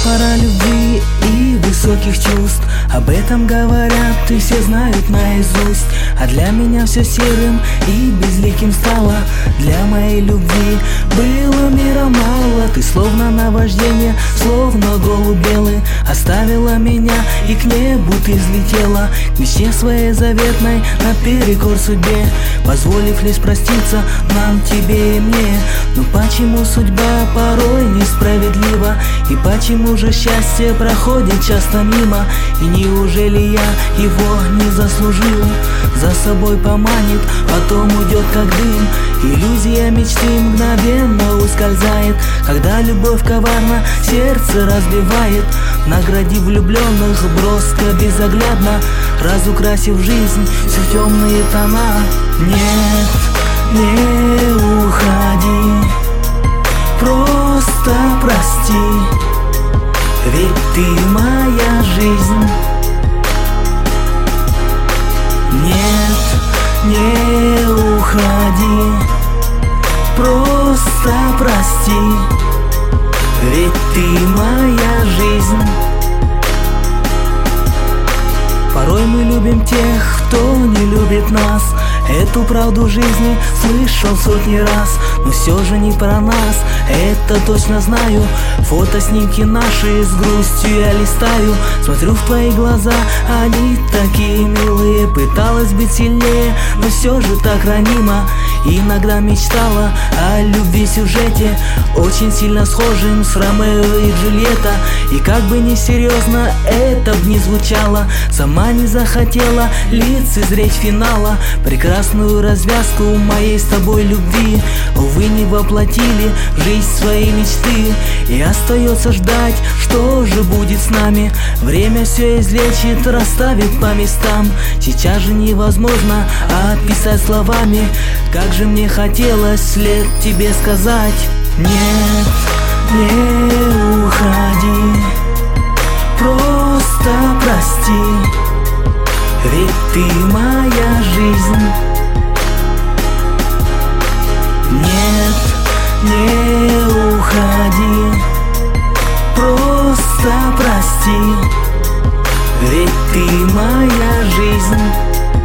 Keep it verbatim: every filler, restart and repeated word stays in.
пора любви и высоких чувств. Об этом говорят и все знают наизусть. А для меня все серым и безликим стало. Для моей любви было мира мало. Ты словно наваждение, словно голубь белый, оставила меня и к небу ты взлетела, к мечте своей заветной наперекор судьбе, позволив лишь проститься нам, тебе и мне. Но почему судьба порой несправедлива? И почему же счастье проходит часто мимо? И неужели я его не заслужил? За собой поманит, потом уйдет как дым. Иллюзия мечты мгновенно ускользает, когда любовь коварно сердце разбивает, наградив влюбленных броско, безоглядно, разукрасив жизнь всю в темные тона. Нет, не уходи, просто прости, ведь ты моя жизнь. Нет, не уходи, просто прости, ведь ты моя жизнь. Порой мы любим тех, кто не любит нас. Эту правду жизни слышал сотни раз, но все же не про нас, это точно знаю. Фотоснимки наши с грустью я листаю, смотрю в твои глаза, они такие милые. Пыталась быть сильнее, но все же так ранимо. Иногда мечтала о любви сюжете, очень сильно схожим с Ромео и Джульетта. И как бы ни серьезно это б не звучало, сама не захотела лицезреть финала. Прекрасную развязку моей с тобой любви, увы, не воплотили в жизнь свои мечты. И остается ждать, что же будет с нами. Время все излечит, расставит по местам. Сейчас же невозможно описать словами, как же мне хотелось вслед тебе сказать. Нет, не уходи, просто прости, ведь ты моя жизнь. Нет, не уходи, просто прости, ведь ты моя жизнь.